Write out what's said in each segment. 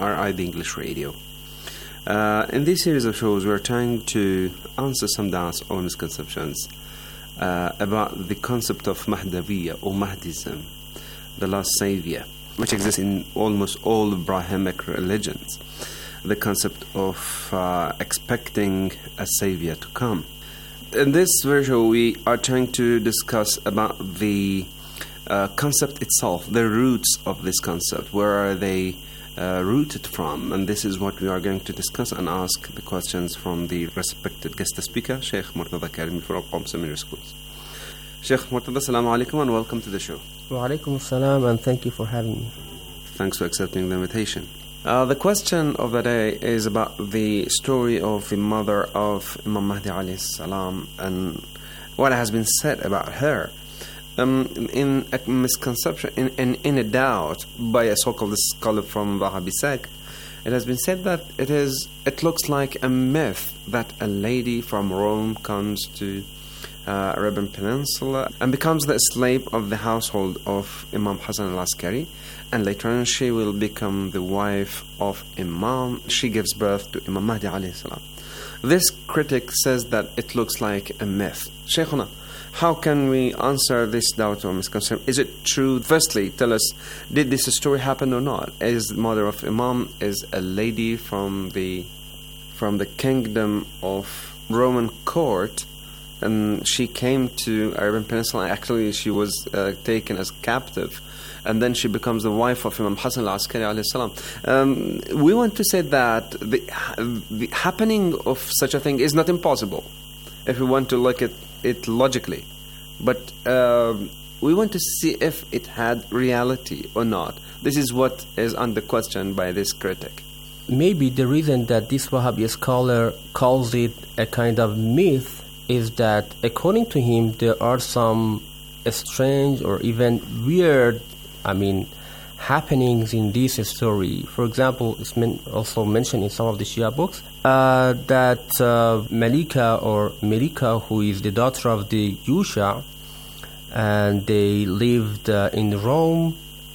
RIB English Radio. In this series of shows, we're trying to answer some doubts or misconceptions about the concept of Mahdaviyya or Mahdism, the last savior, which exists in almost all Abrahamic religions. The concept of expecting a savior to come. In this version, we are trying to discuss about the concept itself, the roots of this concept. Where are they rooted from? And this is what we are going to discuss and ask the questions from the respected guest speaker, Sheikh Murtada Karimi from Qom Seminary Schools. Sheikh Murtada, assalamu alaikum and welcome to the show. Wa alaikum assalam, and thank you for having me. Thanks for accepting the invitation. The question of the day is about the story of the mother of Imam Mahdi alayhi salam and what has been said about her. In a misconception, in a doubt by a so-called scholar from Wahhabi sect, it has been said that it looks like a myth that a lady from Rome comes to Arabian Peninsula and becomes the slave of the household of Imam Hassan al-Askari, and later on she will become the wife of Imam. She gives birth to Imam Mahdi alayhi salam. This critic says that it looks like a myth. Shaykhuna, how can we answer this doubt or misconception? Is it true? Firstly, tell us, did this story happen or not? Is the mother of Imam is a lady from the kingdom of Roman court, and she came to Arabian Peninsula. Actually, she was taken as captive, and then she becomes the wife of Imam Hassan al-Askari alayhi salam. We want to say that the happening of such a thing is not impossible if we want to look at it logically, but we want to see if it had reality or not. This is what is under question by this critic. Maybe the reason that this Wahhabi scholar calls it a kind of myth is that, according to him, there are some strange or even weird, happenings in this story. For example, it's also mentioned in some of the Shia books that Malika, who is the daughter of the Yusha, and they lived in Rome,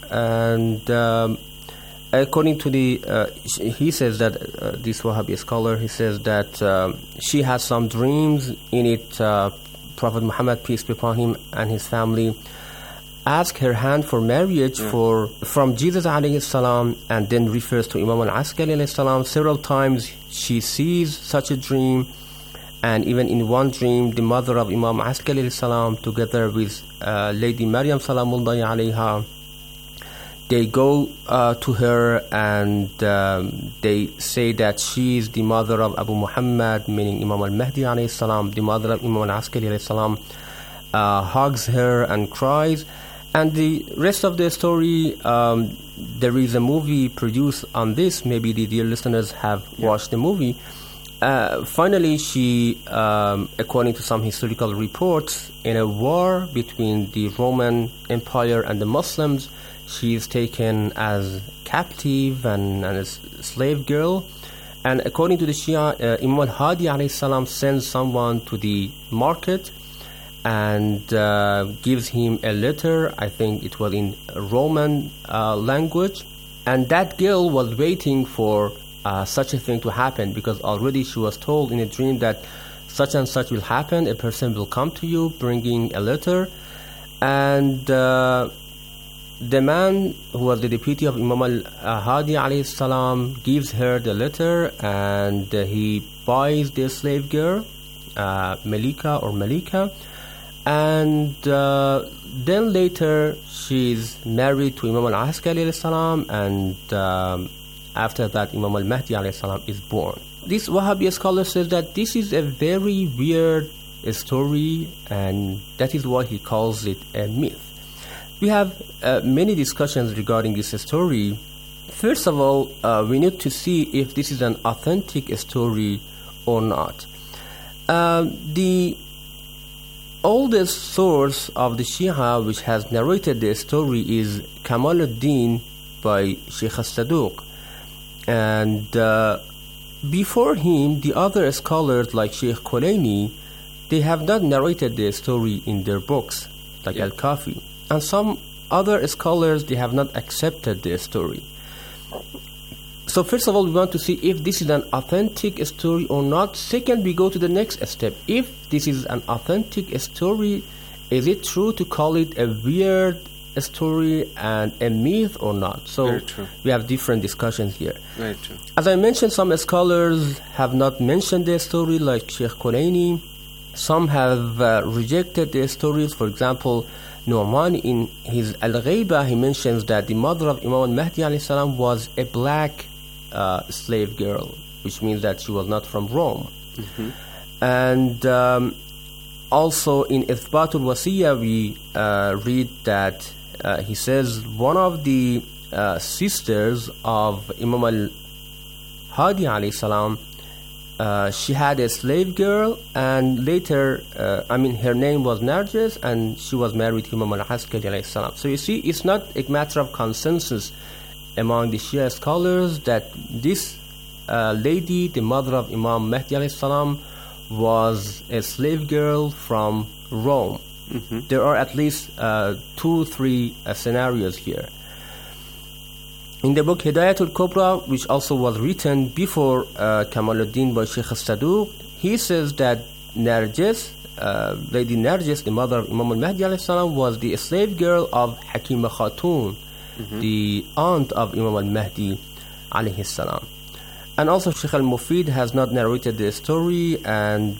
and according to he says that this Wahhabi scholar, he says that she has some dreams. In it, Prophet Muhammad, peace be upon him, and his family ask her hand for marriage from Jesus alayhi salam, and then refers to Imam al-Askari alayhi salam. Several times she sees such a dream, and even in one dream, the mother of Imam Askari alayhi salam, together with Lady Maryam salamullahi alayha, they go to her and they say that she is the mother of Abu Muhammad, meaning Imam al-Mahdi alayhi salam. The mother of Imam al-Askari alayhi salam hugs her and cries. And the rest of the story, there is a movie produced on this. Maybe the dear listeners have watched the movie. Finally, she, according to some historical reports, in a war between the Roman Empire and the Muslims, she is taken as captive and a slave girl. And according to the Shia, Imam al-Hadi alayhi salam sends someone to the market and gives him a letter. I think it was in Roman language. And that girl was waiting for such a thing to happen, because already she was told in a dream that such and such will happen. A person will come to you bringing a letter. And the man who was the deputy of Imam al-Hadi alayhi salam gives her the letter, and he buys the slave girl, Malika. And then later she's married to Imam al-Askari alayhi salam, and after that Imam al-Mahdi alayhi salam is born. This Wahhabi scholar says that this is a very weird story, and that is why he calls it a myth. We have many discussions regarding this story. First of all, we need to see if this is an authentic story or not. The oldest source of the Shia which has narrated the story is Kamaluddin by Sheikh al-Saduq, and before him the other scholars like Sheikh Kulaini, they have not narrated the story in their books like Al-Kafi, and some other scholars, they have not accepted the story. So first of all, we want to see if this is an authentic story or not. Second, we go to the next step. If this is an authentic story, is it true to call it a weird story and a myth or not? So Very true. We have different discussions here. Very true. As I mentioned, some scholars have not mentioned the story, like Sheikh Kulaini. Some have rejected the stories. For example, Nu'man in his Al-Ghayba, he mentions that the mother of Imam al-Mahdi alayhi salam was a black slave girl, which means that she was not from Rome. And also in Ithbatul Wasiyya, we read that he says one of the sisters of Imam al-Hadi alayhi salam, she had a slave girl, and later, her name was Narjis, and she was married to Imam al-Askari alayhi salam. So you see, it's not a matter of consensus among the Shia scholars that this lady, the mother of Imam Mahdi alayhi salam, was a slave girl from Rome. There are at least 2-3 scenarios here. In the book Hidayatul Kubra, which also was written before Kamaluddin by Sheikh Saduq, he says that Narjis, Lady Narjis, the mother of Imam al-Mahdi alayhi salam, was the slave girl of Hakima Khatun, the aunt of Imam al-Mahdi alayhi salam. And also Sheikh al-Mufid has not narrated the story, and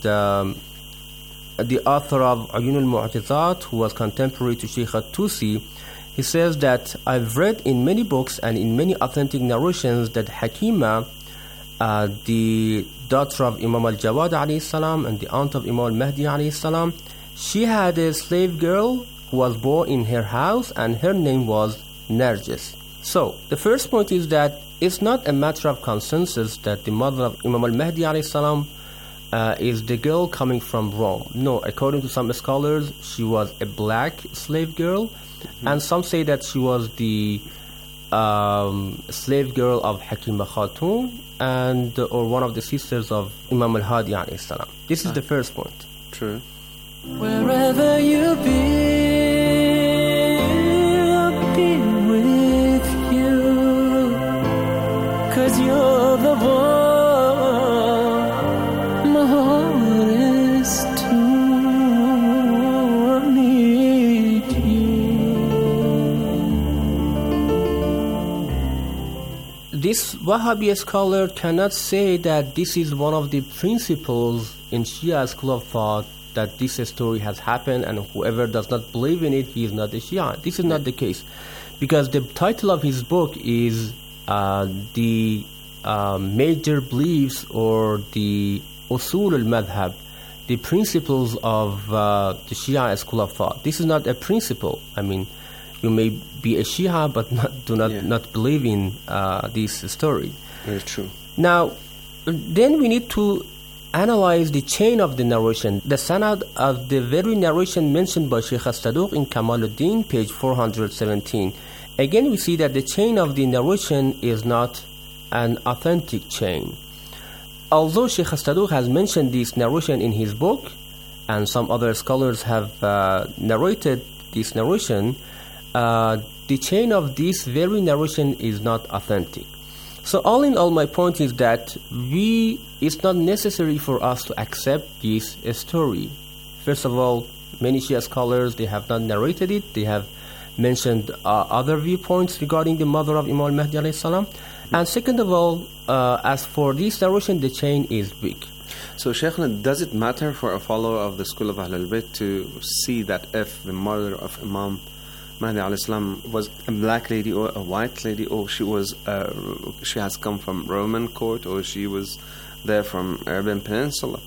the author of Ayun al-Mu'tazat, who was contemporary to Sheikh al-Tusi, he says that I've read in many books and in many authentic narrations that Hakima, the daughter of Imam al-Jawad alayhi salam and the aunt of Imam al-Mahdi alayhi salam, she had a slave girl who was born in her house, and her name was Narjis. So the first point is that it's not a matter of consensus that the mother of Imam al-Mahdi alayhi salam is the girl coming from Rome. No, according to some scholars, she was a black slave girl, and some say that she was the slave girl of Hakima Khatun or one of the sisters of Imam al-Hadi alayhi salam. This is the first point. True. Wherever you I'll be with you, 'cause you're the one my heart is to need you. This Wahhabi scholar cannot say that this is one of the principles in Shia school of thought, that this story has happened, and whoever does not believe in it, he is not a Shia. This is not the case, because the title of his book is the major beliefs, or the usul al-madhab, the principles of the Shia school of thought. This is not a principle. I mean, you may be a Shia but not believe in this story. Very true. Now, then we need to analyze the chain of the narration, the sanad of the very narration mentioned by Sheikh Saduq in Kamaluddin, page 417. Again, we see that the chain of the narration is not an authentic chain. Although Sheikh Saduq has mentioned this narration in his book, and some other scholars have narrated this narration, the chain of this very narration is not authentic. So all in all, my point is that it's not necessary for us to accept this story. First of all, many Shia scholars, they have not narrated it. They have mentioned other viewpoints regarding the mother of Imam al-Mahdi alayhi salam. And second of all, as for this narration, the chain is weak. So, Shaykhna, does it matter for a follower of the school of Ahlul Bayt to see that if the mother of Imam Mahdi alayhi salam was a black lady or a white lady, or she has come from Roman court, or she was there from Arabian Peninsula?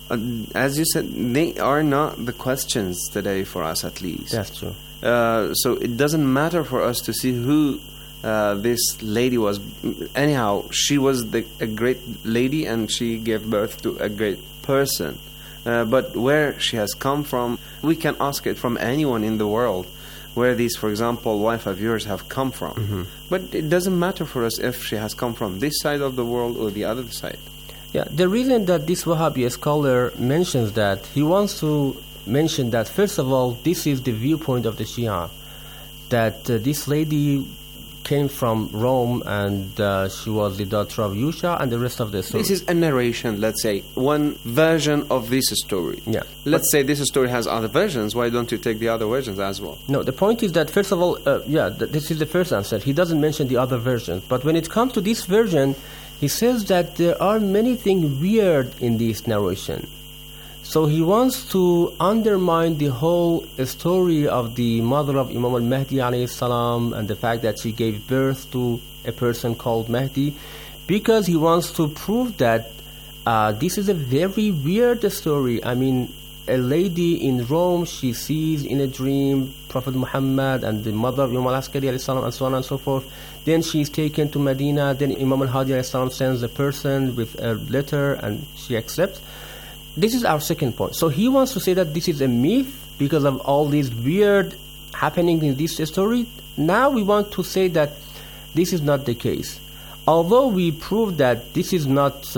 As you said, they are not the questions today for us, at least. That's true. So it doesn't matter for us to see who this lady was. Anyhow, she was a great lady, and she gave birth to a great person. But where she has come from, we can ask it from anyone in the world, where these, for example, wife of yours have come from. Mm-hmm. But it doesn't matter for us if she has come from this side of the world or the other side. Yeah, the reason that this Wahhabi scholar mentions that, he wants to mention that, first of all, this is the viewpoint of the Shia, that this lady came from Rome, and she was the daughter of Yusha, and the rest of the story. This is a narration, let's say, one version of this story. Yeah. Let's say this story has other versions. Why don't you take the other versions as well? No, the point is that, first of all, this is the first answer. He doesn't mention the other versions. But when it comes to this version, he says that there are many things weird in this narration. So he wants to undermine the whole story of the mother of Imam al-Mahdi alayhi salam and the fact that she gave birth to a person called Mahdi, because he wants to prove that this is a very weird story. I mean, a lady in Rome, she sees in a dream Prophet Muhammad and the mother of Imam al-Askari alayhi salam and so on and so forth. Then she is taken to Medina. Then Imam al-Hadi alayhi salam sends a person with a letter and she accepts. This is our second point. So he wants to say that this is a myth because of all these weird happenings in this story. Now we want to say that this is not the case. Although we prove that this is not,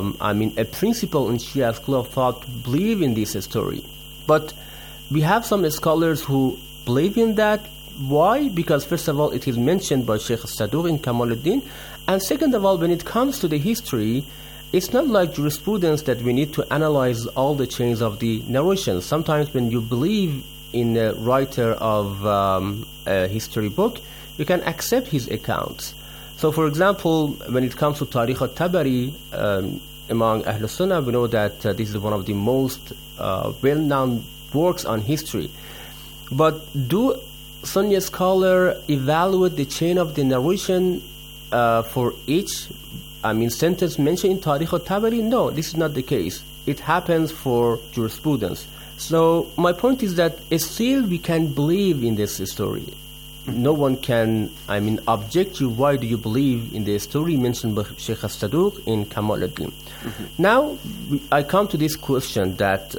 a principle in Shia school of thought to believe in this story. But we have some scholars who believe in that. Why? Because first of all, it is mentioned by Sheikh Saduq in Kamaluddin. And second of all, when it comes to the history, it's not like jurisprudence that we need to analyze all the chains of the narration. Sometimes when you believe in a writer of a history book, you can accept his accounts. So for example, when it comes to Tarikh al-Tabari, among Ahl Sunnah, we know that this is one of the most well-known works on history. But do Sunni scholars evaluate the chain of the narration for each sentence mentioned in Tarikh al-Tabari? No, this is not the case. It happens for jurisprudence. So my point is that still we can believe in this story. No one can, object you. Why do you believe in the story mentioned by Sheikh Saduq in Kamaluddin? Now, I come to this question that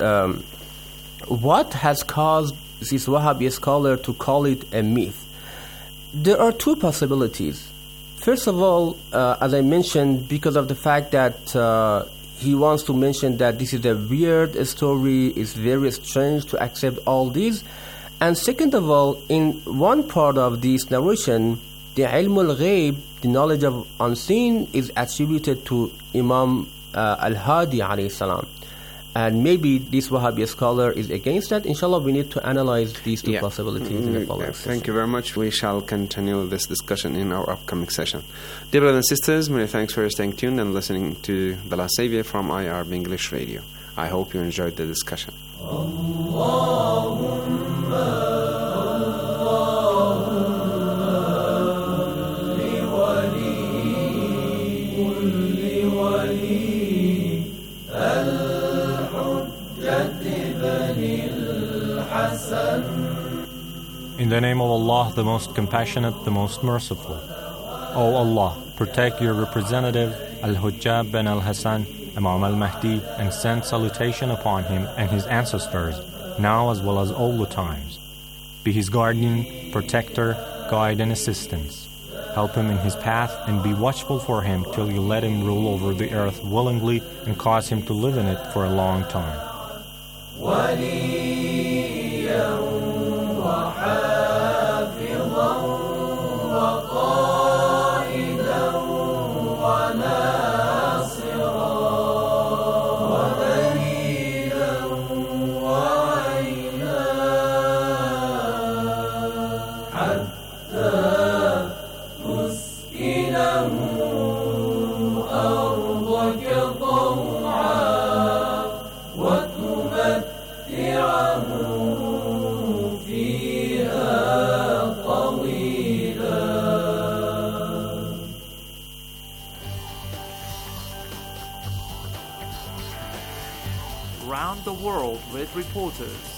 what has caused this Wahhabi scholar to call it a myth? There are two possibilities. First of all, as I mentioned, because of the fact that he wants to mention that this is a weird story, it's very strange to accept all these. And second of all, in one part of this narration, the ilm al-ghayb, the knowledge of unseen, is attributed to Imam al-Hadi alayhi salam. And maybe this Wahhabi scholar is against that. Inshallah, we need to analyze these two possibilities in the following session. Thank you very much. We shall continue this discussion in our upcoming session. Dear brothers and sisters, many thanks for staying tuned and listening to The Last Savior from IRB English Radio. I hope you enjoyed the discussion. In the name of Allah, the most compassionate, the most merciful. O Allah, protect your representative, Al-Hujjab bin Al-Hasan, Imam al-Mahdi, and send salutation upon him and his ancestors, now as well as all the times. Be his guardian, protector, guide, and assistance. Help him in his path and be watchful for him till you let him rule over the earth willingly and cause him to live in it for a long time. Round the world with reporters.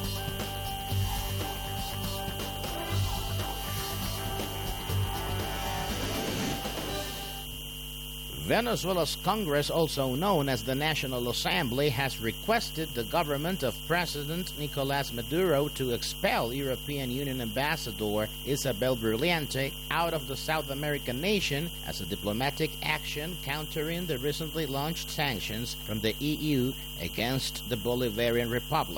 Venezuela's Congress, also known as the National Assembly, has requested the government of President Nicolás Maduro to expel European Union Ambassador Isabel Brilliante out of the South American nation as a diplomatic action countering the recently launched sanctions from the EU against the Bolivarian Republic.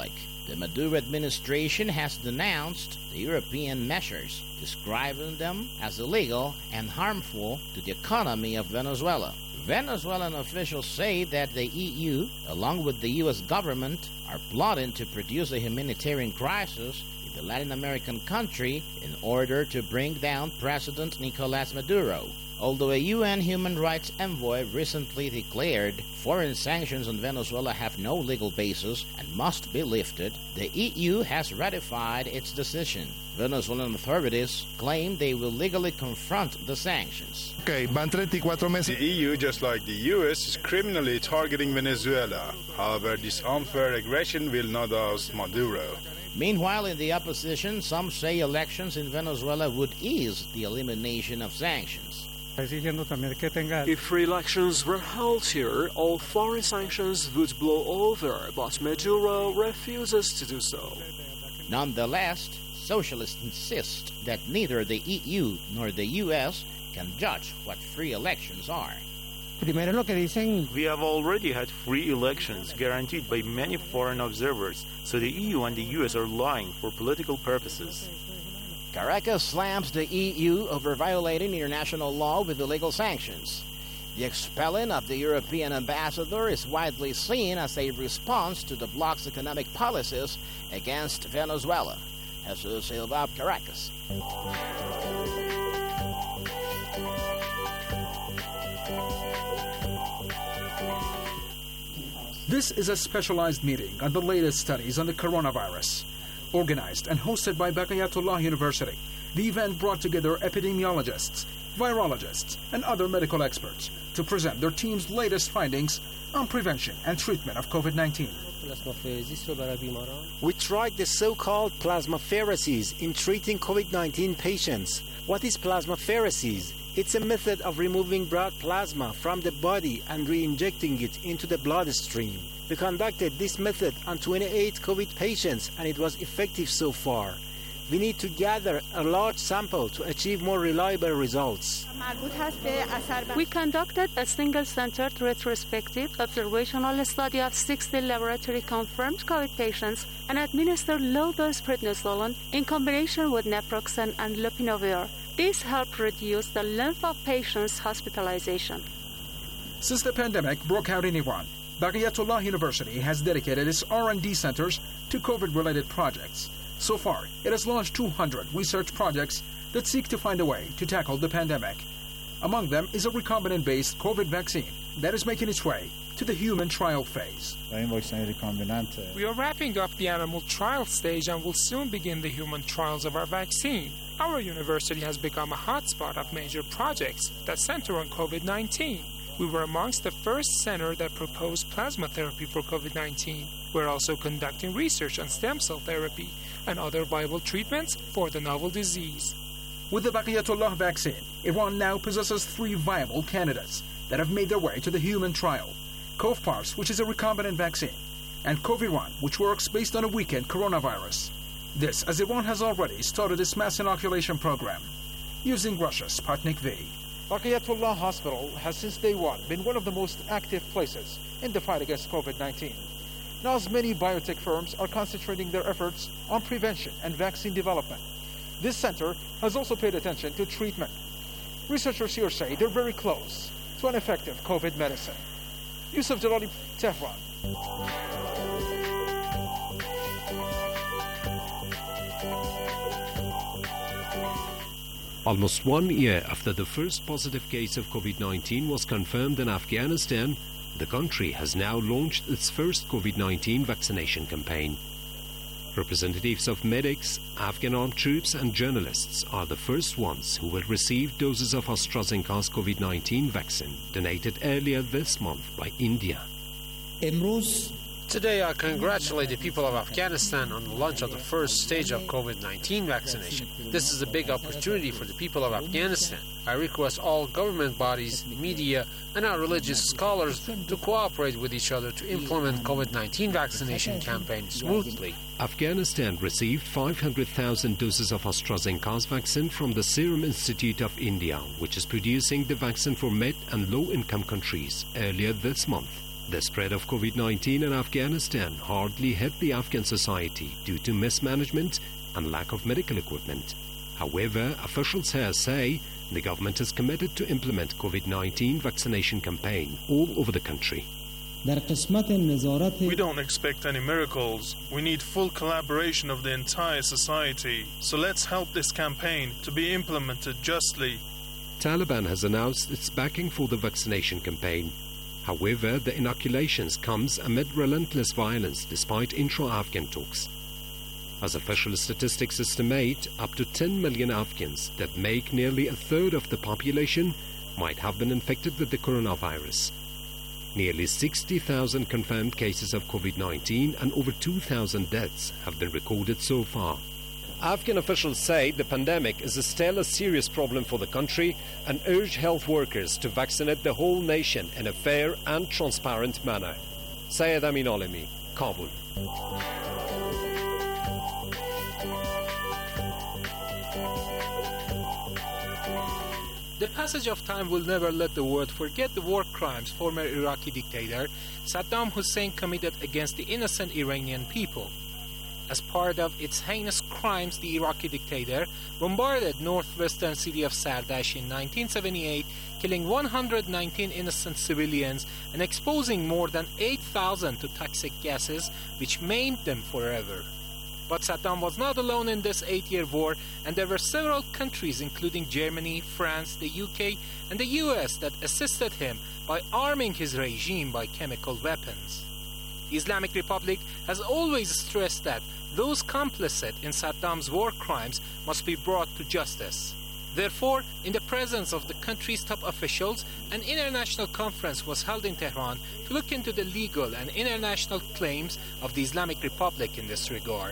The Maduro administration has denounced the European measures, describing them as illegal and harmful to the economy of Venezuela. Venezuelan officials say that the EU, along with the U.S. government, are plotting to produce a humanitarian crisis in the Latin American country in order to bring down President Nicolas Maduro. Although a UN human rights envoy recently declared foreign sanctions on Venezuela have no legal basis and must be lifted, the EU has ratified its decision. Venezuelan authorities claim they will legally confront the sanctions. Van 34 meses. The EU, just like the US, is criminally targeting Venezuela. However, this unfair aggression will not oust Maduro. Meanwhile, in the opposition, some say elections in Venezuela would ease the elimination of sanctions. If free elections were held here, all foreign sanctions would blow over, but Maduro refuses to do so. Nonetheless, socialists insist that neither the EU nor the US can judge what free elections are. We have already had free elections guaranteed by many foreign observers, so the EU and the US are lying for political purposes. Caracas slams the EU over violating international law with illegal sanctions. The expelling of the European ambassador is widely seen as a response to the bloc's economic policies against Venezuela. Jesus Silva, Caracas. This is a specialized meeting on the latest studies on the coronavirus. Organized and hosted by Baqiyatullah University, the event brought together epidemiologists, virologists, and other medical experts to present their team's latest findings on prevention and treatment of COVID-19. We tried the so-called plasmapheresis in treating COVID-19 patients. What is plasmapheresis? It's a method of removing blood plasma from the body and re-injecting it into the bloodstream. We conducted this method on 28 COVID patients and it was effective so far. We need to gather a large sample to achieve more reliable results. We conducted a single-centered retrospective observational study of 60 laboratory-confirmed COVID patients and administered low-dose prednisolone in combination with naproxen and lopinavir. This helped reduce the length of patients' hospitalization. Since the pandemic broke out in Iran, Baqiyatullah University has dedicated its R&D centers to COVID-related projects. So far, it has launched 200 research projects that seek to find a way to tackle the pandemic. Among them is a recombinant-based COVID vaccine that is making its way to the human trial phase. We are wrapping up the animal trial stage and will soon begin the human trials of our vaccine. Our university has become a hotspot of major projects that center on COVID-19. We were amongst the first center that proposed plasma therapy for COVID-19. We're also conducting research on stem cell therapy and other viable treatments for the novel disease. With the Baqiyatullah vaccine, Iran now possesses 3 viable candidates that have made their way to the human trial. COVPARS, which is a recombinant vaccine, and Coviran, which works based on a weakened coronavirus. This as Iran has already started its mass inoculation program using Russia's Sputnik V. Baqiyatullah Hospital has since day one been one of the most active places in the fight against COVID-19. Now, as many biotech firms are concentrating their efforts on prevention and vaccine development, this center has also paid attention to treatment. Researchers here say they're very close to an effective COVID medicine. Yusuf Jalali, Tehran. Almost 1 year after the first positive case of COVID-19 was confirmed in Afghanistan, the country has now launched its first COVID-19 vaccination campaign. Representatives of medics, Afghan armed troops and journalists are the first ones who will receive doses of AstraZeneca's COVID-19 vaccine donated earlier this month by India. Today I congratulate the people of Afghanistan on the launch of the first stage of COVID-19 vaccination. This is a big opportunity for the people of Afghanistan. I request all government bodies, media, and our religious scholars to cooperate with each other to implement COVID-19 vaccination campaign smoothly. Afghanistan received 500,000 doses of AstraZeneca's vaccine from the Serum Institute of India, which is producing the vaccine for mid- and low-income countries earlier this month. The spread of COVID-19 in Afghanistan hardly hit the Afghan society due to mismanagement and lack of medical equipment. However, officials here say the government is committed to implement COVID-19 vaccination campaign all over the country. We don't expect any miracles. We need full collaboration of the entire society. So let's help this campaign to be implemented justly. Taliban has announced its backing for the vaccination campaign. However, the inoculations comes amid relentless violence despite intra-Afghan talks. As official statistics estimate, up to 10 million Afghans, that make nearly a third of the population, might have been infected with the coronavirus. Nearly 60,000 confirmed cases of COVID-19 and over 2,000 deaths have been recorded so far. Afghan officials say the pandemic is still a serious problem for the country and urge health workers to vaccinate the whole nation in a fair and transparent manner. Syed Amin Alemi, Kabul. The passage of time will never let the world forget the war crimes former Iraqi dictator Saddam Hussein committed against the innocent Iranian people. As part of its heinous crimes, the Iraqi dictator bombarded northwestern city of Sardash in 1978, killing 119 innocent civilians and exposing more than 8,000 to toxic gases, which maimed them forever. But Saddam was not alone in this 8-year war, and there were several countries, including Germany, France, the UK, and the US, that assisted him by arming his regime by chemical weapons. The Islamic Republic has always stressed that those complicit in Saddam's war crimes must be brought to justice. Therefore, in the presence of the country's top officials, an international conference was held in Tehran to look into the legal and international claims of the Islamic Republic in this regard.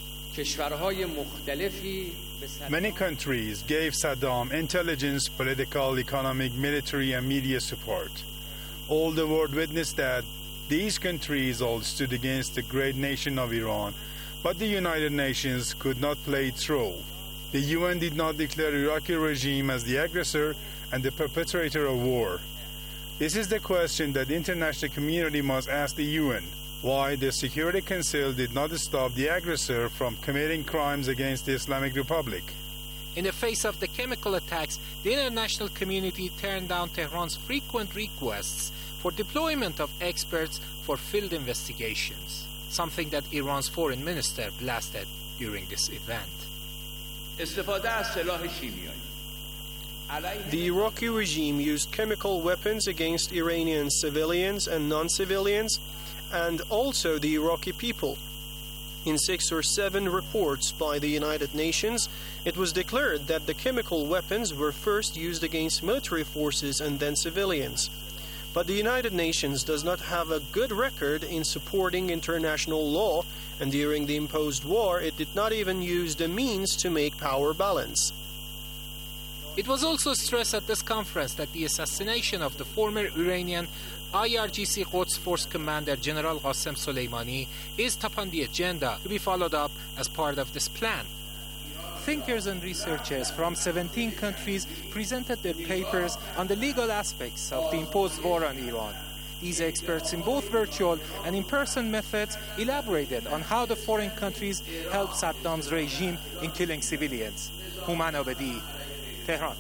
Many countries gave Saddam intelligence, political, economic, military, and media support. All the world witnessed that these countries all stood against the great nation of Iran, but the United Nations could not play its role. The UN did not declare the Iraqi regime as the aggressor and the perpetrator of war. This is the question that the international community must ask the UN. Why the Security Council did not stop the aggressor from committing crimes against the Islamic Republic. In the face of the chemical attacks, the international community turned down Tehran's frequent requests for deployment of experts for field investigations, something that Iran's foreign minister blasted during this event. The Iraqi regime used chemical weapons against Iranian civilians and non-civilians, and also the Iraqi people. In 6 or 7 reports by the United Nations, it was declared that the chemical weapons were first used against military forces and then civilians. But the United Nations does not have a good record in supporting international law, and during the imposed war, it did not even use the means to make power balance. It was also stressed at this conference that the assassination of the former Iranian IRGC Quds Force Commander General Qasem Soleimani is top on the agenda to be followed up as part of this plan. Thinkers and researchers from 17 countries presented their papers on the legal aspects of the imposed war on Iran. These experts in both virtual and in-person methods elaborated on how the foreign countries helped Saddam's regime in killing civilians. Human Abedi, Tehran.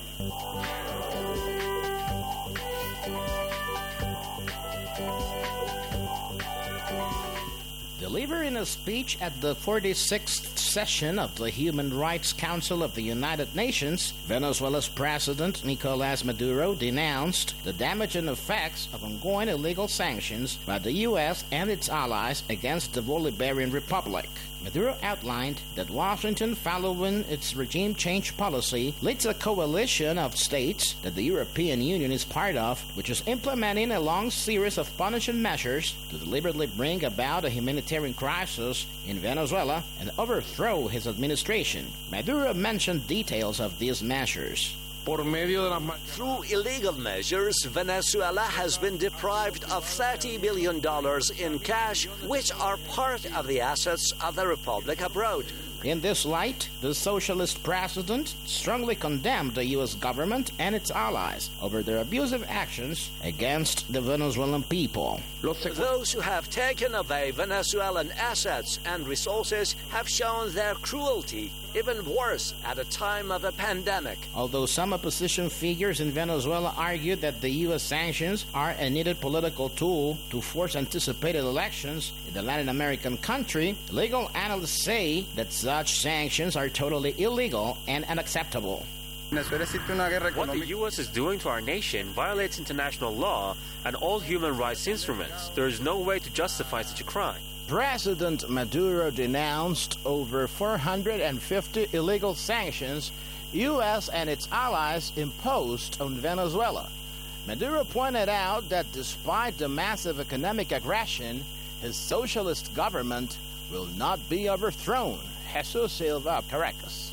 Delivering a speech at the 46th session of the Human Rights Council of the United Nations, Venezuela's President Nicolás Maduro denounced the damaging effects of ongoing illegal sanctions by the U.S. and its allies against the Bolivarian Republic. Maduro outlined that Washington, following its regime change policy, leads a coalition of states that the European Union is part of, which is implementing a long series of punishing measures to deliberately bring about a humanitarian crisis in Venezuela and overthrow his administration. Maduro mentioned details of these measures. Through illegal measures, Venezuela has been deprived of $30 billion in cash, which are part of the assets of the Republic abroad. In this light, the socialist president strongly condemned the U.S. government and its allies over their abusive actions against the Venezuelan people. Those who have taken away Venezuelan assets and resources have shown their cruelty, even worse at a time of a pandemic. Although some opposition figures in Venezuela argued that the U.S. sanctions are a needed political tool to force anticipated elections in the Latin American country, legal analysts say that such sanctions are totally illegal and unacceptable. What the U.S. is doing to our nation violates international law and all human rights instruments. There is no way to justify such a crime. President Maduro denounced over 450 illegal sanctions U.S. and its allies imposed on Venezuela. Maduro pointed out that despite the massive economic aggression, his socialist government will not be overthrown. Jesus Silva, Caracas.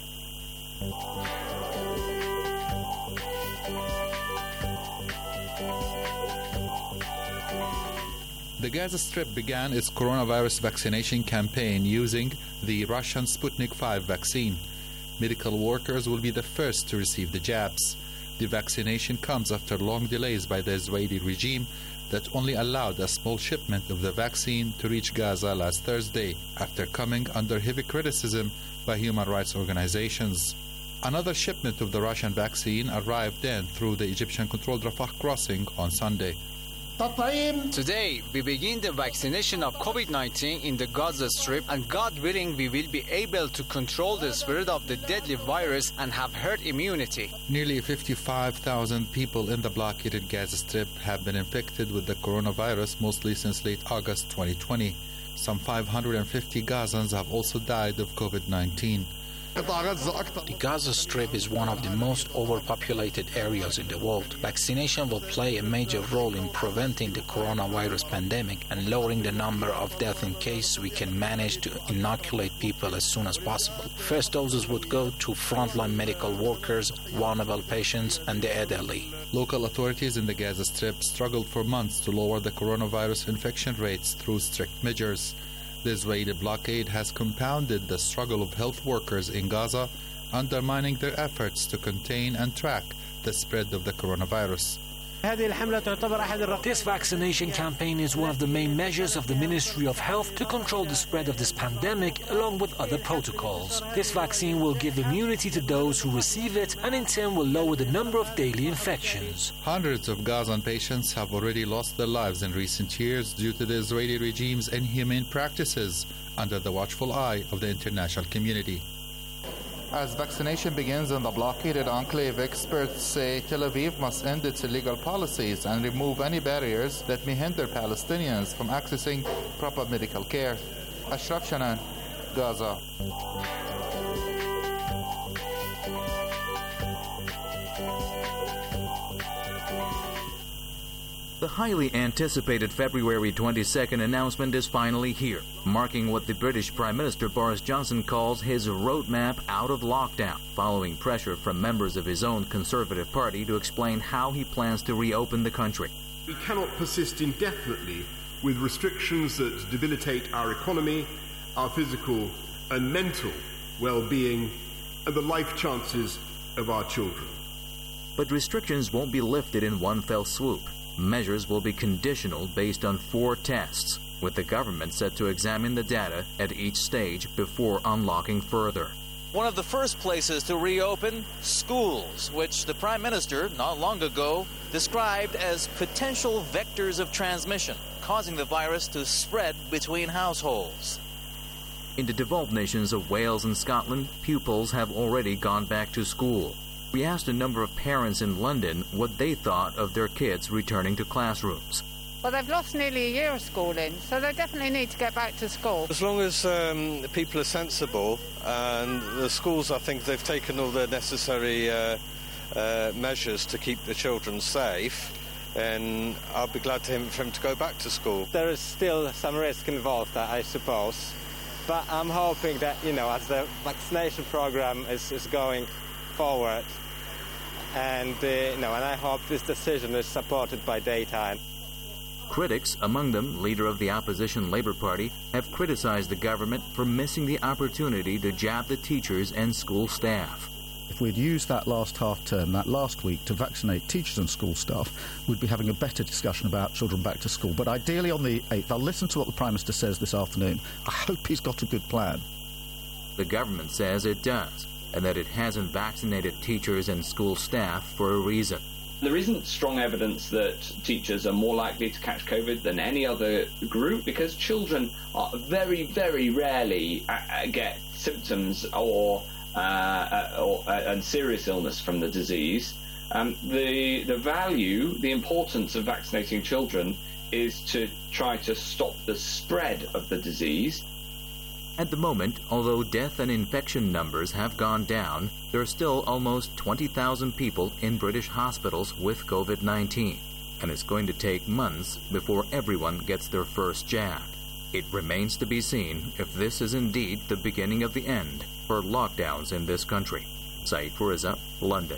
The Gaza Strip began its coronavirus vaccination campaign using the Russian Sputnik V vaccine. Medical workers will be the first to receive the jabs. The vaccination comes after long delays by the Israeli regime that only allowed a small shipment of the vaccine to reach Gaza last Thursday, after coming under heavy criticism by human rights organizations. Another shipment of the Russian vaccine arrived then through the Egyptian-controlled Rafah crossing on Sunday. Today, we begin the vaccination of COVID-19 in the Gaza Strip, and God willing, we will be able to control the spread of the deadly virus and have herd immunity. Nearly 55,000 people in the blockaded Gaza Strip have been infected with the coronavirus, mostly since late August 2020. Some 550 Gazans have also died of COVID-19. The Gaza Strip is one of the most overpopulated areas in the world. Vaccination will play a major role in preventing the coronavirus pandemic and lowering the number of deaths in case we can manage to inoculate people as soon as possible. First doses would go to frontline medical workers, vulnerable patients, and the elderly. Local authorities in the Gaza Strip struggled for months to lower the coronavirus infection rates through strict measures. The Israeli blockade has compounded the struggle of health workers in Gaza, undermining their efforts to contain and track the spread of the coronavirus. This vaccination campaign is one of the main measures of the Ministry of Health to control the spread of this pandemic, along with other protocols. This vaccine will give immunity to those who receive it and in turn will lower the number of daily infections. Hundreds of Gazan patients have already lost their lives in recent years due to the Israeli regime's inhumane practices under the watchful eye of the international community. As vaccination begins in the blockaded enclave, experts say Tel Aviv must end its illegal policies and remove any barriers that may hinder Palestinians from accessing proper medical care. Ashraf Shanan, Gaza. The highly anticipated February 22nd announcement is finally here, marking what the British Prime Minister Boris Johnson calls his roadmap out of lockdown, following pressure from members of his own Conservative Party to explain how he plans to reopen the country. We cannot persist indefinitely with restrictions that debilitate our economy, our physical and mental well-being, and the life chances of our children. But restrictions won't be lifted in one fell swoop. Measures will be conditional based on 4 tests, with the government set to examine the data at each stage before unlocking further. One of the first places to reopen, schools, which the Prime Minister not long ago described as potential vectors of transmission, causing the virus to spread between households. In the devolved nations of Wales and Scotland, pupils have already gone back to school. We asked a number of parents in London what they thought of their kids returning to classrooms. Well, they've lost nearly a year of schooling, so they definitely need to get back to school. As long as people are sensible, and the schools, I think they've taken all the necessary measures to keep the children safe, and I'll be glad for him to go back to school. There is still some risk involved, I suppose, but I'm hoping that, as the vaccination program is going forward, and I hope this decision is supported by data. Critics, among them leader of the opposition Labour Party, have criticized the government for missing the opportunity to jab the teachers and school staff. If we'd used that last half-term, that last week, to vaccinate teachers and school staff, we'd be having a better discussion about children back to school. But ideally on the 8th, I'll listen to what the Prime Minister says this afternoon. I hope he's got a good plan. The government says it does, and that it hasn't vaccinated teachers and school staff for a reason. There isn't strong evidence that teachers are more likely to catch COVID than any other group, because children are very, very rarely get symptoms and serious illness from the disease. The importance of vaccinating children is to try to stop the spread of the disease. At the moment, although death and infection numbers have gone down, there are still almost 20,000 people in British hospitals with COVID-19, and it's going to take months before everyone gets their first jab. It remains to be seen if this is indeed the beginning of the end for lockdowns in this country. Saeed Fariza, London.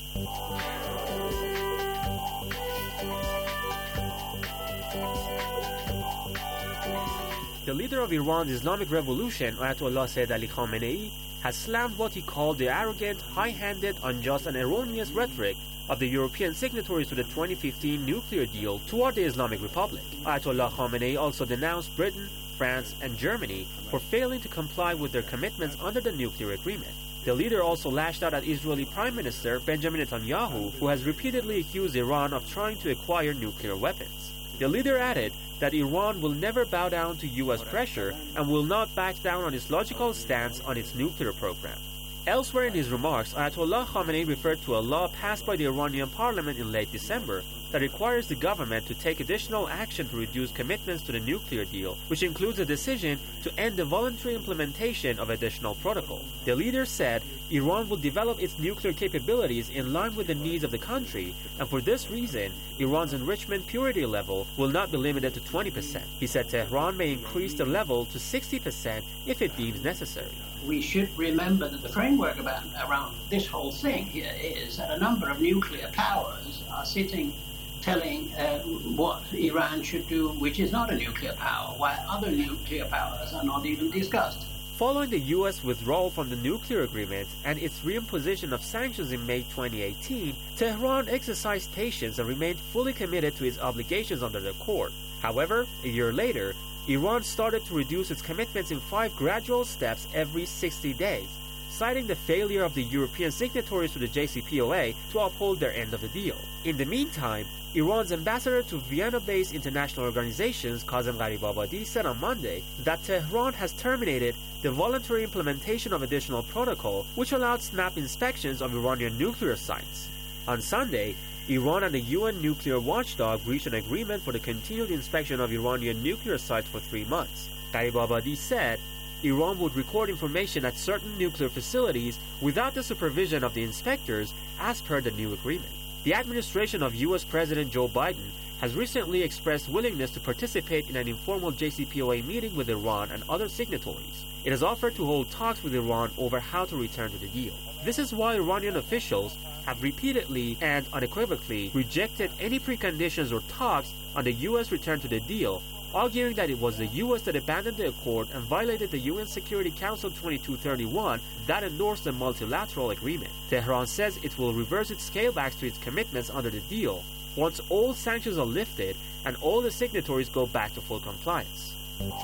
The leader of Iran's Islamic Revolution, Ayatollah Sayyid Ali Khamenei, has slammed what he called the arrogant, high-handed, unjust and erroneous rhetoric of the European signatories to the 2015 nuclear deal toward the Islamic Republic. Ayatollah Khamenei also denounced Britain, France and Germany for failing to comply with their commitments under the nuclear agreement. The leader also lashed out at Israeli Prime Minister Benjamin Netanyahu, who has repeatedly accused Iran of trying to acquire nuclear weapons. The leader added that Iran will never bow down to U.S. pressure and will not back down on its logical stance on its nuclear program. Elsewhere in his remarks, Ayatollah Khamenei referred to a law passed by the Iranian parliament in late December that requires the government to take additional action to reduce commitments to the nuclear deal, which includes a decision to end the voluntary implementation of additional protocol. The leader said Iran will develop its nuclear capabilities in line with the needs of the country, and for this reason, Iran's enrichment purity level will not be limited to 20%. He said Tehran may increase the level to 60% if it deems necessary. We should remember that the framework around this whole thing here is that a number of nuclear powers are sitting telling what Iran should do, which is not a nuclear power, while other nuclear powers are not even discussed. Following the U.S. withdrawal from the nuclear agreement and its reimposition of sanctions in May 2018, Tehran exercised patience and remained fully committed to its obligations under the accord. However, a year later, Iran started to reduce its commitments in 5 gradual steps every 60 days, citing the failure of the European signatories to the JCPOA to uphold their end of the deal. In the meantime, Iran's ambassador to Vienna-based international organizations, Kazem Gharibabadi, said on Monday that Tehran has terminated the voluntary implementation of additional protocol, which allowed snap inspections of Iranian nuclear sites. On Sunday, Iran and the UN nuclear watchdog reached an agreement for the continued inspection of Iranian nuclear sites for 3 months. Gharibabadi said Iran would record information at certain nuclear facilities without the supervision of the inspectors, as per the new agreement. The administration of U.S. President Joe Biden has recently expressed willingness to participate in an informal JCPOA meeting with Iran and other signatories. It has offered to hold talks with Iran over how to return to the deal. This is why Iranian officials have repeatedly and unequivocally rejected any preconditions or talks on the U.S. return to the deal, arguing that it was the U.S. that abandoned the accord and violated the UN Security Council 2231 that endorsed the multilateral agreement. Tehran says it will reverse its scalebacks to its commitments under the deal once all sanctions are lifted and all the signatories go back to full compliance.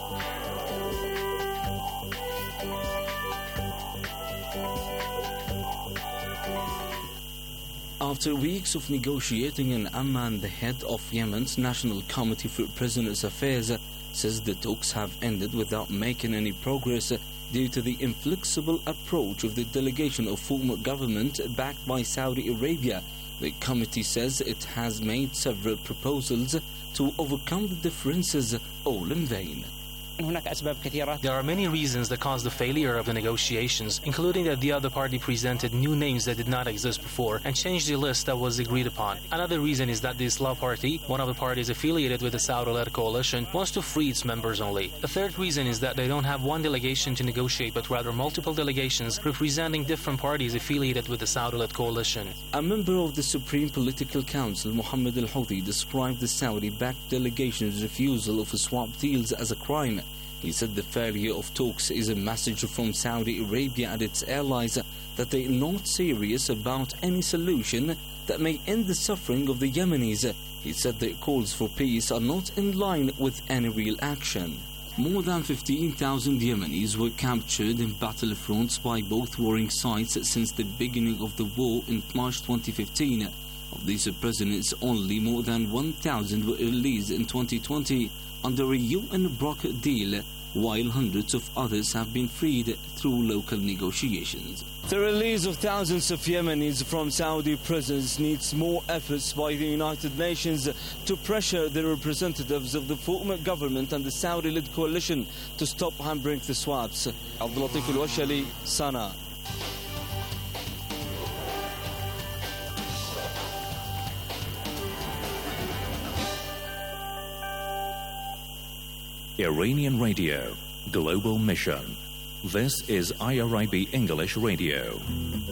After weeks of negotiating in Amman, the head of Yemen's National Committee for Prisoners' Affairs says the talks have ended without making any progress due to the inflexible approach of the delegation of former government backed by Saudi Arabia. The committee says it has made several proposals to overcome the differences, all in vain. There are many reasons that caused the failure of the negotiations, including that the other party presented new names that did not exist before and changed the list that was agreed upon. Another reason is that the Islah Party, one of the parties affiliated with the Saudi-led coalition, wants to free its members only. The third reason is that they don't have one delegation to negotiate, but rather multiple delegations representing different parties affiliated with the Saudi-led coalition. A member of the Supreme Political Council, Mohammed Al-Houthi, described the Saudi-backed delegation's refusal of swap deals as a crime. He said the failure of talks is a message from Saudi Arabia and its allies that they are not serious about any solution that may end the suffering of the Yemenis. He said their calls for peace are not in line with any real action. More than 15,000 Yemenis were captured in battlefronts by both warring sides since the beginning of the war in March 2015. Of these prisoners, only more than 1,000 were released in 2020 under a UN brokered deal, while hundreds of others have been freed through local negotiations. The release of thousands of Yemenis from Saudi prisons needs more efforts by the United Nations to pressure the representatives of the former government and the Saudi-led coalition to stop hampering the swaps. Abdul Latif Al-Washali, Sana. Iranian Radio, Global Mission. This is IRIB English Radio.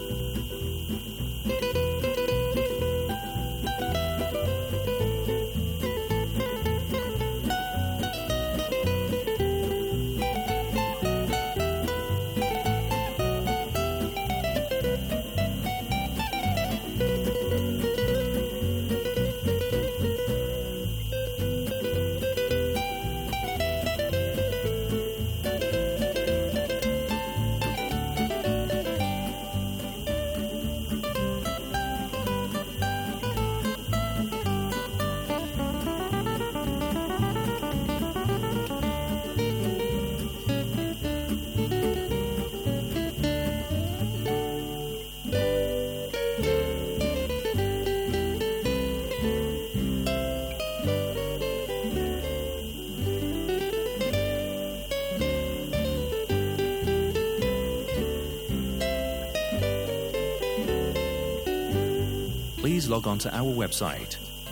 Please log on to our website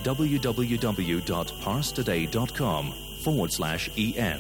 www.parstoday.com/en.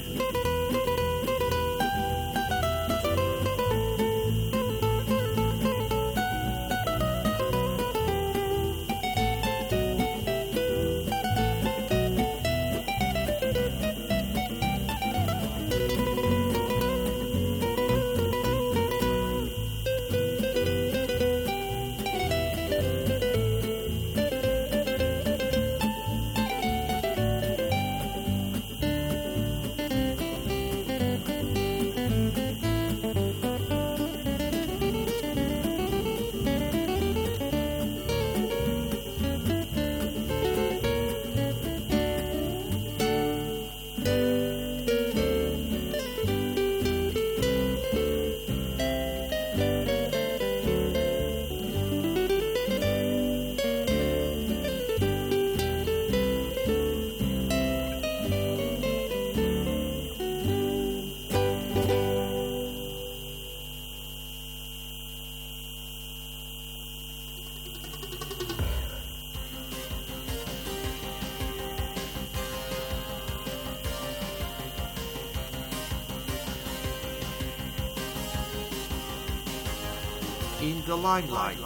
In the limelight.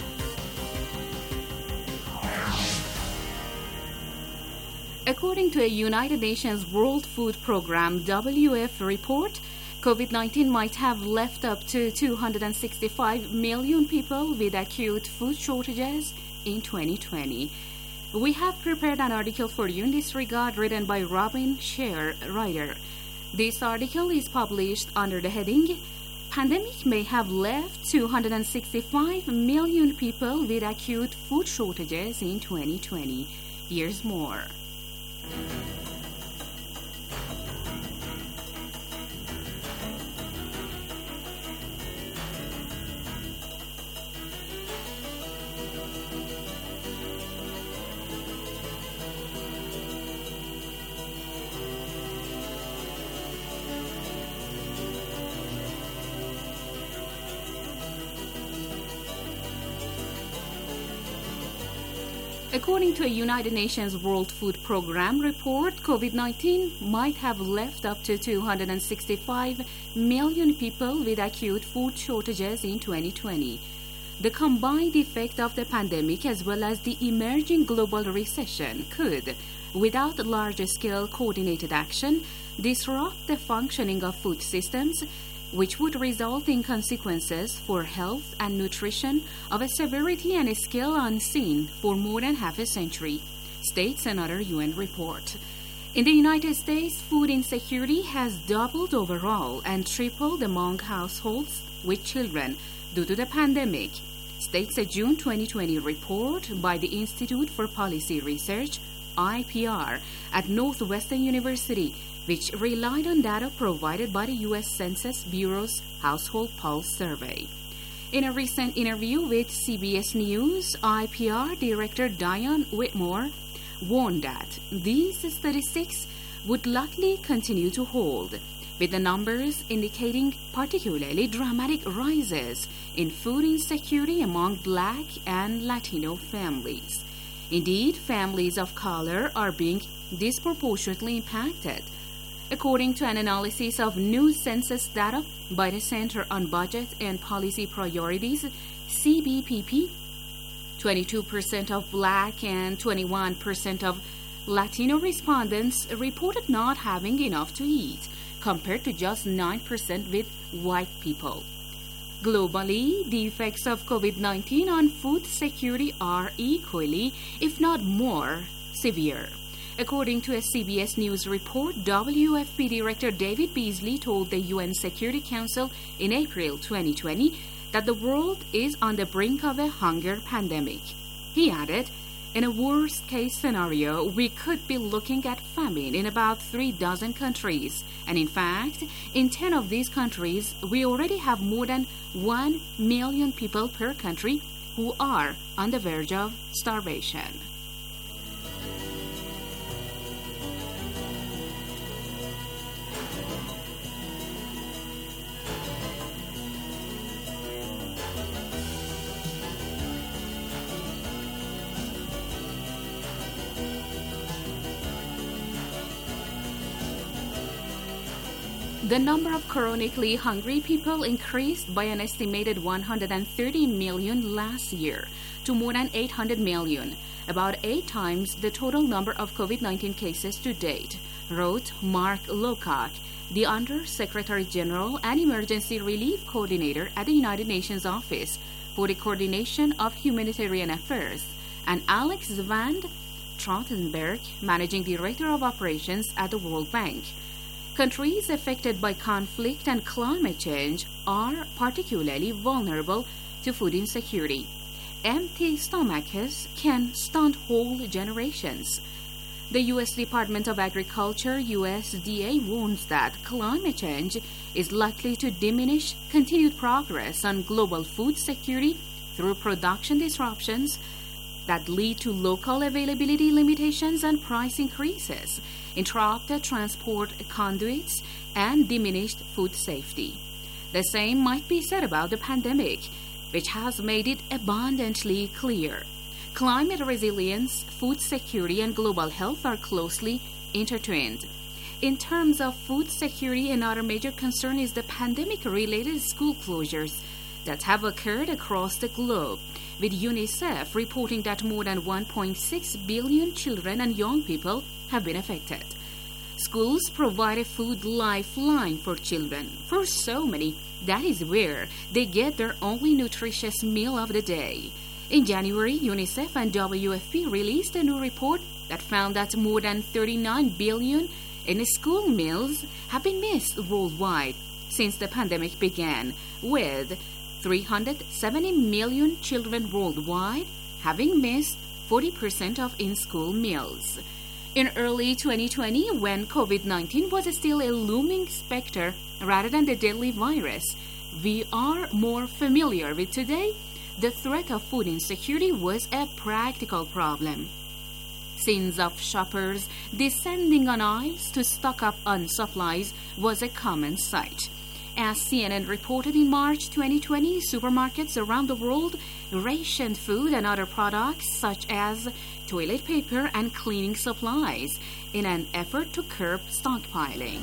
According to a United Nations World Food Programme WF report, COVID-19 might have left up to 265 million people with acute food shortages in 2020. We have prepared an article for you in this regard written by Robin Sher, writer. This article is published under the heading Pandemic may have left 265 million people with acute food shortages in 2020. Here's more. According to a United Nations World Food Programme report, COVID-19 might have left up to 265 million people with acute food shortages in 2020. The combined effect of the pandemic as well as the emerging global recession could, without larger-scale coordinated action, disrupt the functioning of food systems, which would result in consequences for health and nutrition of a severity and a scale unseen for more than half a century, states another UN report. In the United States, food insecurity has doubled overall and tripled among households with children due to the pandemic, states a June 2020 report by the Institute for Policy Research, IPR, at Northwestern University, which relied on data provided by the U.S. Census Bureau's Household Pulse survey. In a recent interview with CBS News, IPR Director Diane Whitmore warned that these statistics would likely continue to hold, with the numbers indicating particularly dramatic rises in food insecurity among Black and Latino families. Indeed, families of color are being disproportionately impacted. According to an analysis of new census data by the Center on Budget and Policy Priorities, CBPP, 22% of Black and 21% of Latino respondents reported not having enough to eat, compared to just 9% with white people. Globally, the effects of COVID-19 on food security are equally, if not more, severe. According to a CBS News report, WFP Director David Beasley told the UN Security Council in April 2020 that the world is on the brink of a hunger pandemic. He added, in a worst-case scenario, we could be looking at famine in about 36 countries. And in fact, in 10 of these countries, we already have more than 1 million people per country who are on the verge of starvation. The number of chronically hungry people increased by an estimated 130 million last year to more than 800 million, about 8 times the total number of COVID-19 cases to date, wrote Mark Lowcock, the Under-Secretary General and Emergency Relief Coordinator at the United Nations Office for the Coordination of Humanitarian Affairs, and Alex van Trottenberg, Managing Director of Operations at the World Bank. Countries affected by conflict and climate change are particularly vulnerable to food insecurity. Empty stomachs can stunt whole generations. The U.S. Department of Agriculture, USDA, warns that climate change is likely to diminish continued progress on global food security through production disruptions that lead to local availability limitations and price increases, interrupted transport conduits, and diminished food safety. The same might be said about the pandemic, which has made it abundantly clear. Climate resilience, food security, and global health are closely intertwined. In terms of food security, another major concern is the pandemic-related school closures that have occurred across the globe, with UNICEF reporting that more than 1.6 billion children and young people have been affected. Schools provide a food lifeline for children. For so many, that is where they get their only nutritious meal of the day. In January, UNICEF and WFP released a new report that found that more than 39 billion in school meals have been missed worldwide since the pandemic began, with 370 million children worldwide having missed 40% of in-school meals. In early 2020, when COVID-19 was still a looming specter rather than the deadly virus we are more familiar with today, the threat of food insecurity was a practical problem. Scenes of shoppers descending on aisles to stock up on supplies was a common sight. As CNN reported in March 2020, supermarkets around the world rationed food and other products such as toilet paper and cleaning supplies in an effort to curb stockpiling.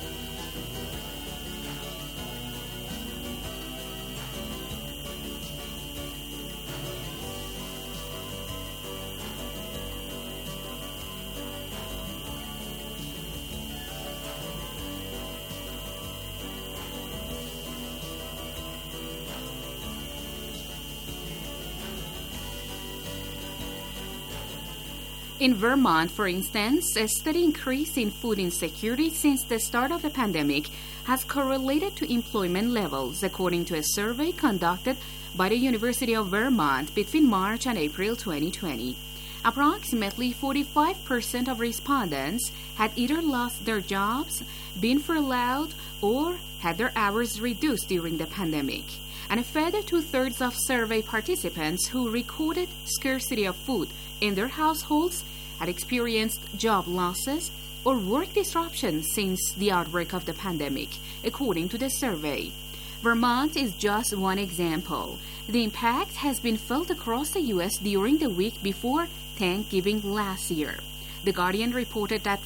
In Vermont, for instance, a steady increase in food insecurity since the start of the pandemic has correlated to employment levels, according to a survey conducted by the University of Vermont between March and April 2020. Approximately 45% of respondents had either lost their jobs, been furloughed, or had their hours reduced during the pandemic. And a further two-thirds of survey participants who recorded scarcity of food in their households had experienced job losses or work disruptions since the outbreak of the pandemic, according to the survey. Vermont is just one example. The impact has been felt across the U.S. during the week before Thanksgiving last year. The Guardian reported that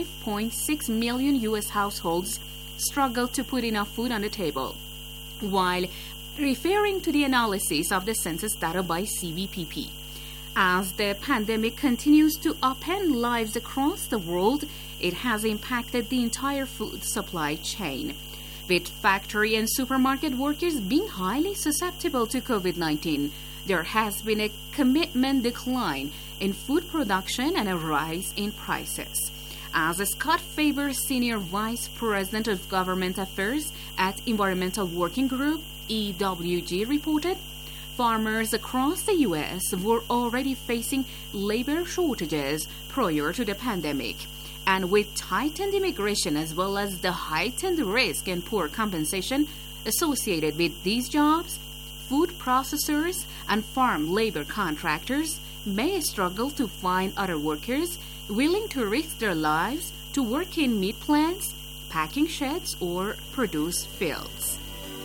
5.6 million U.S. households struggled to put enough food on the table, while referring to the analysis of the census data by CBPP. As the pandemic continues to upend lives across the world, it has impacted the entire food supply chain, with factory and supermarket workers being highly susceptible to COVID-19. There has been a commitment decline in food production and a rise in prices. As Scott Faber, Senior Vice President of Government Affairs at Environmental Working Group, EWG, reported, farmers across the U.S. were already facing labor shortages prior to the pandemic. And with tightened immigration as well as the heightened risk and poor compensation associated with these jobs, food processors and farm labor contractors may struggle to find other workers willing to risk their lives to work in meat plants, packing sheds, or produce fields.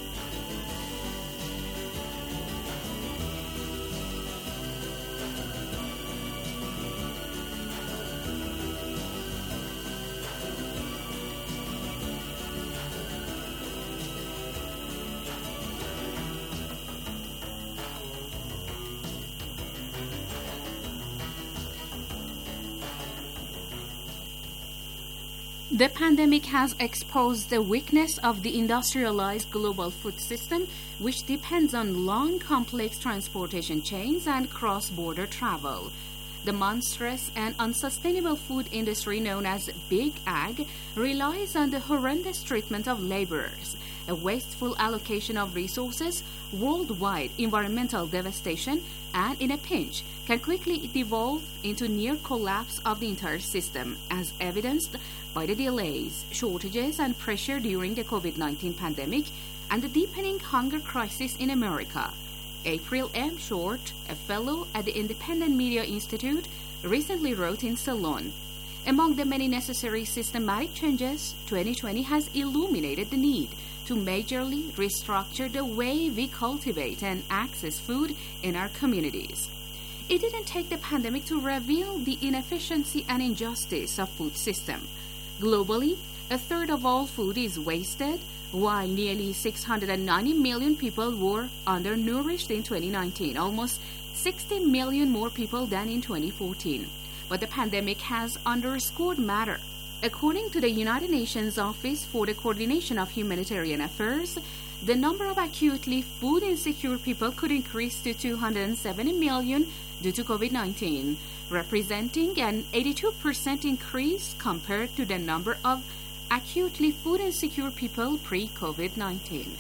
The pandemic has exposed the weakness of the industrialized global food system, which depends on long, complex transportation chains and cross-border travel. The monstrous and unsustainable food industry known as Big Ag relies on the horrendous treatment of laborers, a wasteful allocation of resources, worldwide environmental devastation, and in a pinch can quickly devolve into near collapse of the entire system, as evidenced by the delays, shortages, and pressure during the COVID-19 pandemic and the deepening hunger crisis in America. April M. Short, a fellow at the Independent Media Institute, recently wrote in Salon, "Among the many necessary systematic changes, 2020 has illuminated the need to majorly restructure the way we cultivate and access food in our communities." It didn't take the pandemic to reveal the inefficiency and injustice of food system. Globally, a third of all food is wasted, while nearly 690 million people were undernourished in 2019, almost 60 million more people than in 2014. But the pandemic has underscored matter. According to the United Nations Office for the Coordination of Humanitarian Affairs, the number of acutely food insecure people could increase to 270 million due to COVID-19, representing an 82% increase compared to the number of acutely food insecure people pre-COVID-19.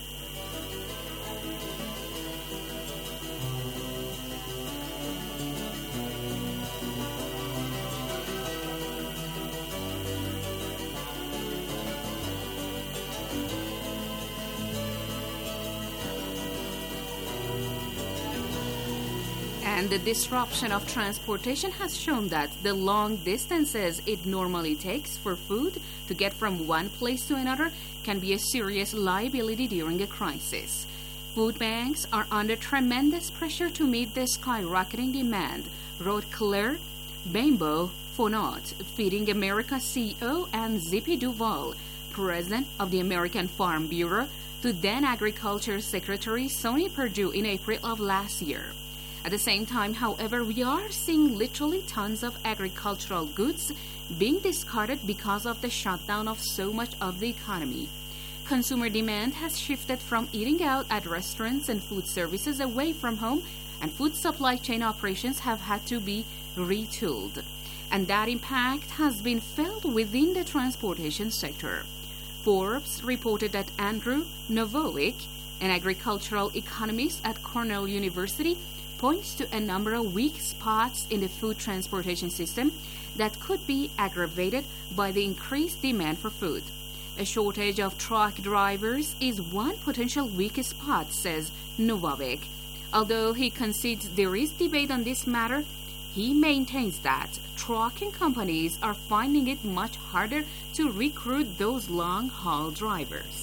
And the disruption of transportation has shown that the long distances it normally takes for food to get from one place to another can be a serious liability during a crisis. Food banks are under tremendous pressure to meet the skyrocketing demand, wrote Claire Bainbeau-Fonot, Feeding America CEO, and Zippy Duval, president of the American Farm Bureau, to then Agriculture Secretary Sonny Perdue in April of last year. At the same time, however, we are seeing literally tons of agricultural goods being discarded because of the shutdown of so much of the economy. Consumer demand has shifted from eating out at restaurants and food services away from home, and food supply chain operations have had to be retooled. And that impact has been felt within the transportation sector. Forbes reported that Andrew Novowick, an agricultural economist at Cornell University, points to a number of weak spots in the food transportation system that could be aggravated by the increased demand for food. A shortage of truck drivers is one potential weak spot, says Novowick. Although he concedes there is debate on this matter, he maintains that trucking companies are finding it much harder to recruit those long-haul drivers.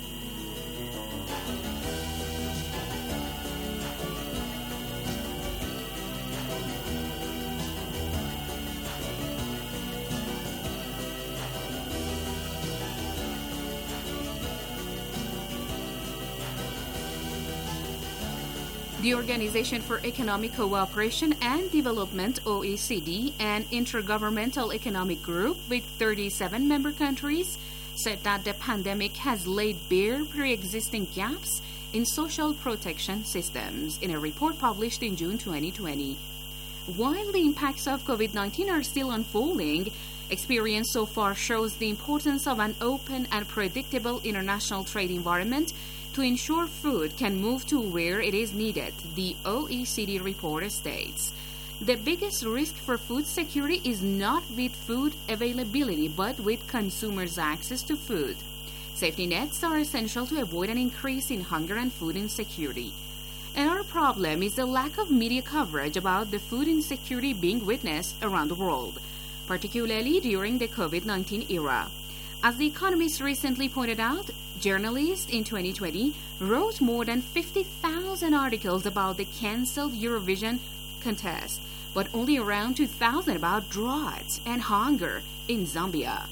The Organization for Economic Cooperation and Development, OECD, an intergovernmental economic group with 37 member countries, said that the pandemic has laid bare pre-existing gaps in social protection systems in a report published in June 2020. While the impacts of COVID-19 are still unfolding, experience so far shows the importance of an open and predictable international trade environment to ensure food can move to where it is needed, the OECD report states. The biggest risk for food security is not with food availability, but with consumers' access to food. Safety nets are essential to avoid an increase in hunger and food insecurity. Another problem is the lack of media coverage about the food insecurity being witnessed around the world, particularly during the COVID-19 era. As The Economist recently pointed out, journalists in 2020 wrote more than 50,000 articles about the cancelled Eurovision contest, but only around 2,000 about drought and hunger in Zambia.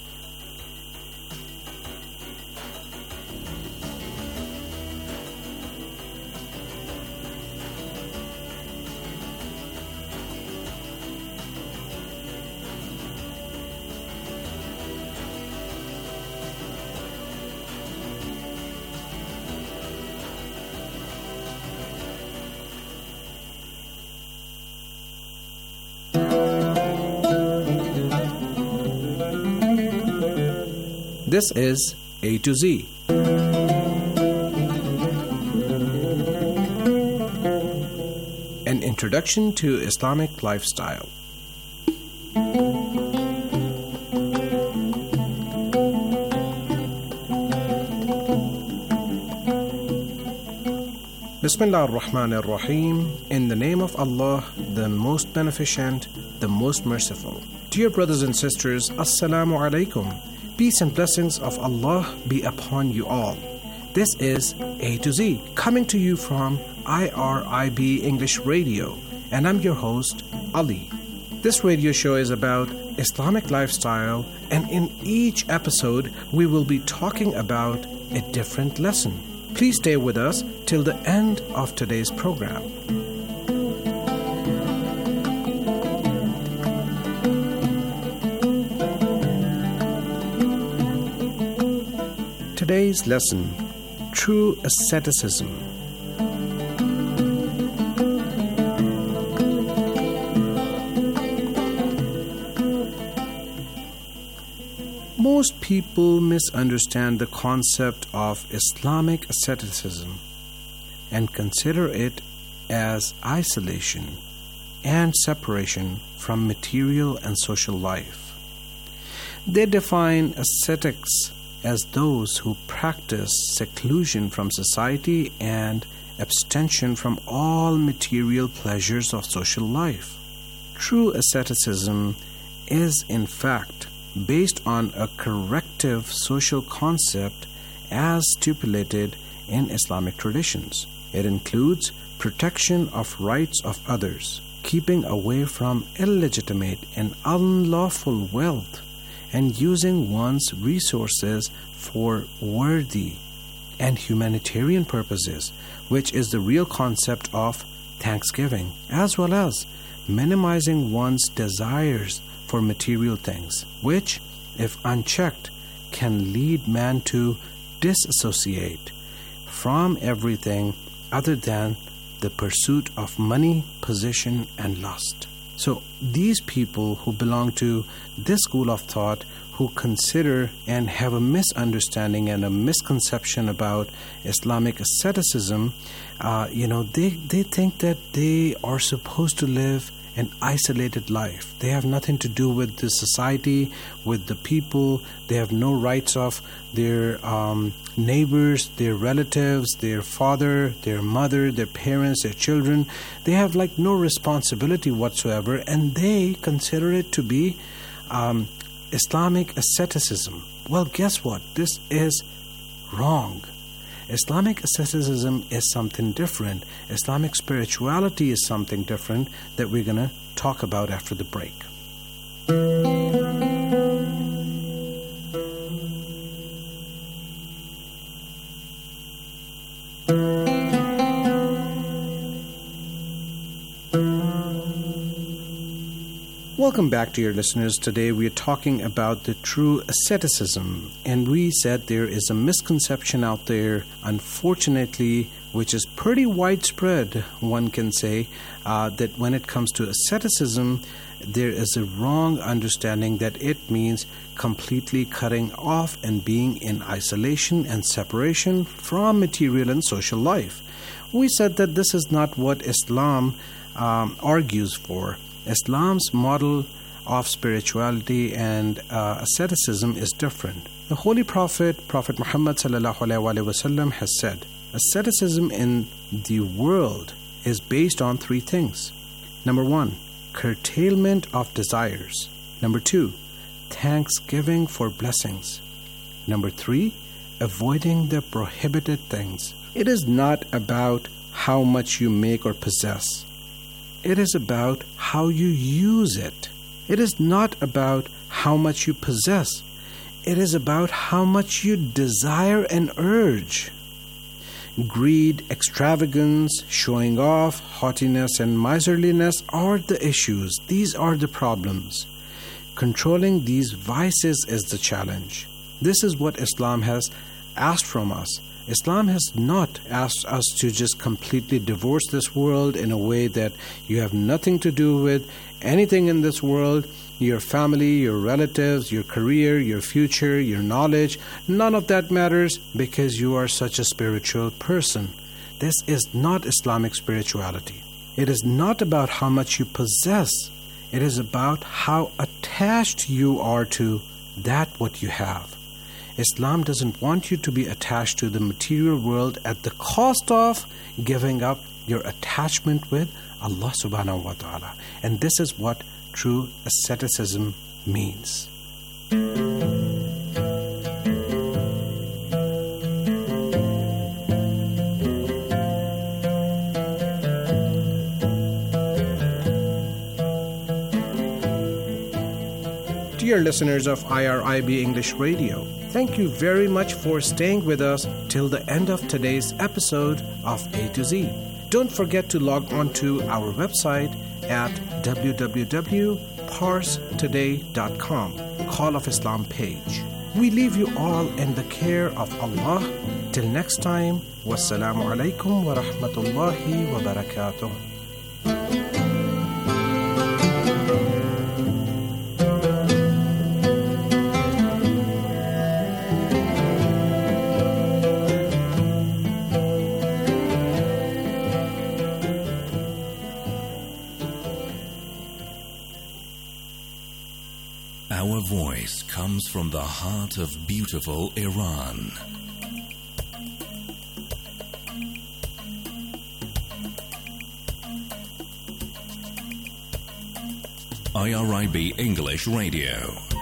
This is A to Z. An introduction to Islamic lifestyle. Bismillah ar-Rahman ar-Rahim. In the name of Allah, the most beneficent, the most merciful. Dear brothers and sisters, Assalamu alaikum. Peace and blessings of Allah be upon you all. This is A to Z, coming to you from IRIB English Radio, and I'm your host, Ali. This radio show is about Islamic lifestyle, and in each episode we will be talking about a different lesson. Please stay with us till the end of today's program. Today's lesson, True Asceticism. Most people misunderstand the concept of Islamic asceticism and consider it as isolation and separation from material and social life. They define ascetics as those who practice seclusion from society and abstention from all material pleasures of social life. True asceticism is, in fact, based on a corrective social concept as stipulated in Islamic traditions. It includes protection of rights of others, keeping away from illegitimate and unlawful wealth, and using one's resources for worthy and humanitarian purposes, which is the real concept of thanksgiving, as well as minimizing one's desires for material things, which, if unchecked, can lead man to disassociate from everything other than the pursuit of money, position, and lust. So these people who belong to this school of thought, who consider and have a misunderstanding and a misconception about Islamic asceticism, they think that they are supposed to live an isolated life. They have nothing to do with the society, with the people. They have no rights of their neighbors, their relatives, their father, their mother, their parents, their children. They have no responsibility whatsoever, and they consider it to be Islamic asceticism. Well, guess what? This is wrong. Islamic asceticism is something different. Islamic spirituality is something different that we're going to talk about after the break. Welcome back, dear listeners. Today we are talking about the true asceticism, and we said there is a misconception out there, unfortunately, which is pretty widespread, one can say, that when it comes to asceticism, there is a wrong understanding that it means completely cutting off and being in isolation and separation from material and social life. We said that this is not what Islam argues for. Islam's model of spirituality and asceticism is different. The Holy Prophet Muhammad ﷺ has said, asceticism in the world is based on three things. Number 1, curtailment of desires. Number 2, thanksgiving for blessings. Number 3, avoiding the prohibited things. It is not about how much you make or possess. It is about how you use it. It is not about how much you possess. It is about how much you desire and urge. Greed, extravagance, showing off, haughtiness, and miserliness are the issues. These are the problems. Controlling these vices is the challenge. This is what Islam has asked from us. Islam has not asked us to just completely divorce this world in a way that you have nothing to do with anything in this world, your family, your relatives, your career, your future, your knowledge. None of that matters because you are such a spiritual person. This is not Islamic spirituality. It is not about how much you possess. It is about how attached you are to that what you have. Islam doesn't want you to be attached to the material world at the cost of giving up your attachment with Allah subhanahu wa ta'ala. And this is what true asceticism means. Dear listeners of IRIB English Radio, thank you very much for staying with us till the end of today's episode of A to Z. Don't forget to log on to our website at www.parstoday.com, Call of Islam page. We leave you all in the care of Allah. Till next time, wassalamu alaikum wa rahmatullahi wa barakatuh. Our voice comes from the heart of beautiful Iran. IRIB English Radio.